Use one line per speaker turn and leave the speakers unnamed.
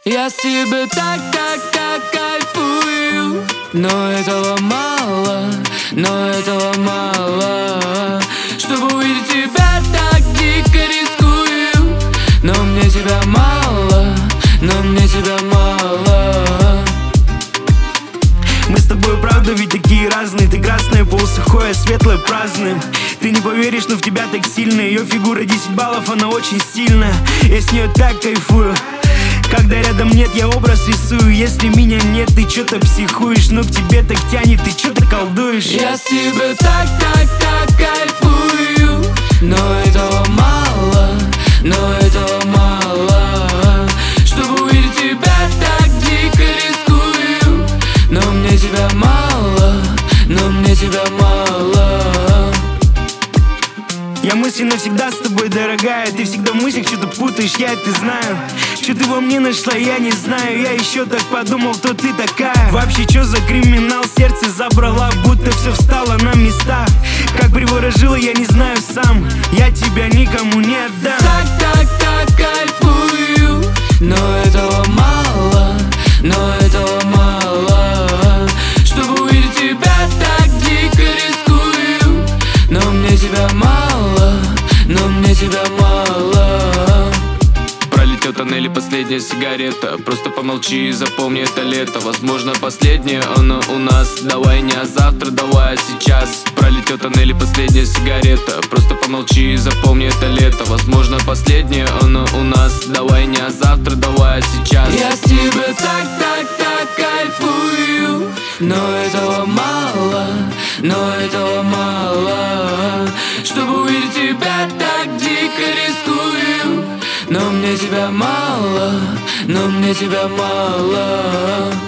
Я с тебя так кайфую, но этого мало, чтобы увидеть тебя, так дико рискую. Но мне тебя мало,
Мы с тобой правда ведь такие разные. Ты красная, полусухое, светлое, праздное. Ты не поверишь, но в тебя так сильно. Ее фигура 10 баллов, она очень стильная. Я с нее так кайфую. Когда рядом нет, я образ рисую. Если меня нет, ты чё-то психуешь. Но к тебе так тянет, ты чё-то колдуешь.
Я с тебя так кайфую, но этого мало, чтобы увидеть тебя, так дико рискую. Но мне тебя мало,
Я мысленно всегда с тобой, дорогая. Ты всегда в мыслях что-то путаешь, я это знаю. Что ты во мне нашла, я не знаю. Я еще так подумал, кто ты такая. Вообще, что за криминал, сердце забрала, будто все встало на места. Как приворожила, я не знаю сам. Я тебя никому не отдам.
Так кайфую, но этого мало, чтобы увидеть тебя, так дико рискую. Но мне тебя мало, Пролетел тоннель и последняя сигарета. Просто помолчи и запомни это лето. Возможно, последнее оно у нас. Давай не а завтра, давай а сейчас. Пролетел тоннель и последняя сигарета. Просто помолчи и запомни это лето. Возможно, последнее оно у нас. Давай не а завтра, давай а сейчас. Я с тебя так кайфую, но этого мало, чтобы увидеть тебя, так дико рискую. Но мне тебя мало,